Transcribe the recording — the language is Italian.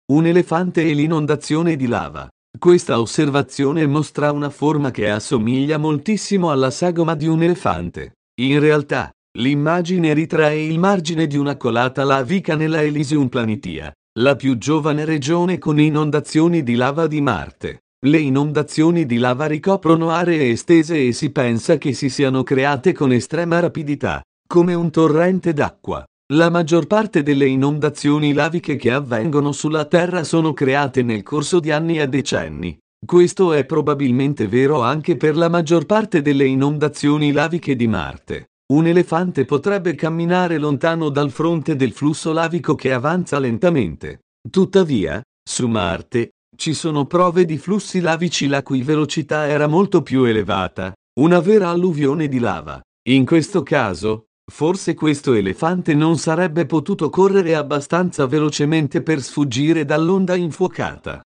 Un elefante e l'inondazione di lava. Questa osservazione mostra una forma che assomiglia moltissimo alla sagoma di un elefante. In realtà, l'immagine ritrae il margine di una colata lavica nella Elysium Planitia, la più giovane regione con inondazioni di lava di Marte. Le inondazioni di lava ricoprono aree estese e si pensa che si siano create con estrema rapidità, come un torrente d'acqua. La maggior parte delle inondazioni laviche che avvengono sulla Terra sono create nel corso di anni e decenni. Questo è probabilmente vero anche per la maggior parte delle inondazioni laviche di Marte. Un elefante potrebbe camminare lontano dal fronte del flusso lavico che avanza lentamente. Tuttavia, su Marte, ci sono prove di flussi lavici la cui velocità era molto più elevata, una vera alluvione di lava. In questo caso, forse questo elefante non sarebbe potuto correre abbastanza velocemente per sfuggire dall'onda infuocata.